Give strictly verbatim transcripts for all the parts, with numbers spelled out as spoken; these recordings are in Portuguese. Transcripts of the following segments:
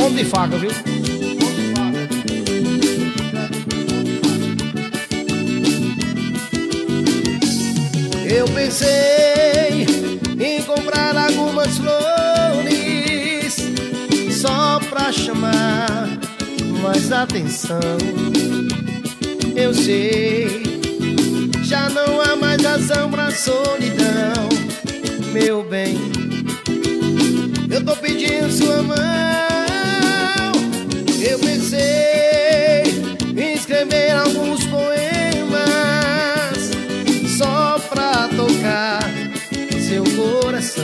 Mão de faca, viu? Eu pensei em comprar algumas flores só pra chamar mais atenção. Eu sei, já não há mais razão pra solidão. Meu bem, eu tô pedindo sua mão. Eu pensei em escrever alguns poemas só pra tocar seu coração.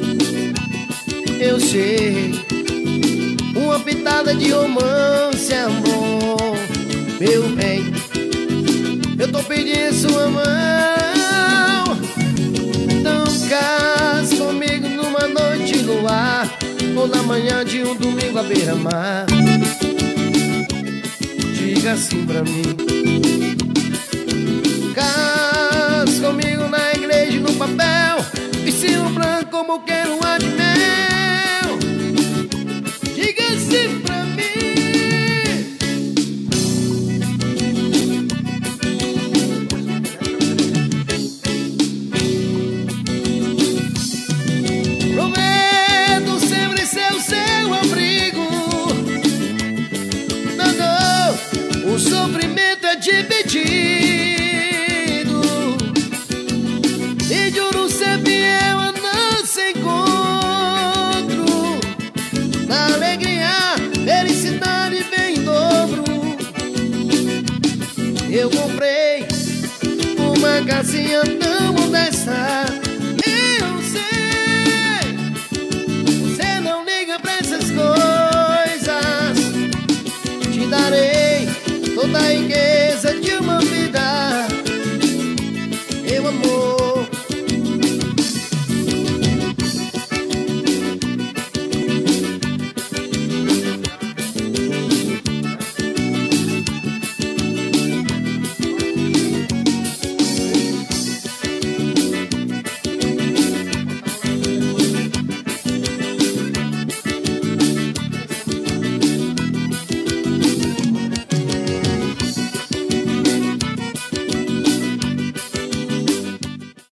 Eu sei, uma pitada de romance, amor. Meu bem, eu tô pedindo sua mão. Então case comigo numa noite de luar, ou na manhã de um domingo à beira-mar. Diga assim pra mim: case comigo na igreja e no papel, vestido branco como quero um ar de mel. Diga assim pra mim. Prometo sempre ser o seu abrigo. Não, não, o sofrimento é dividido. E juro ser fiel a nosso encontro. Na alegria, felicidade vem em dobro. Eu comprei uma casinha tão modesta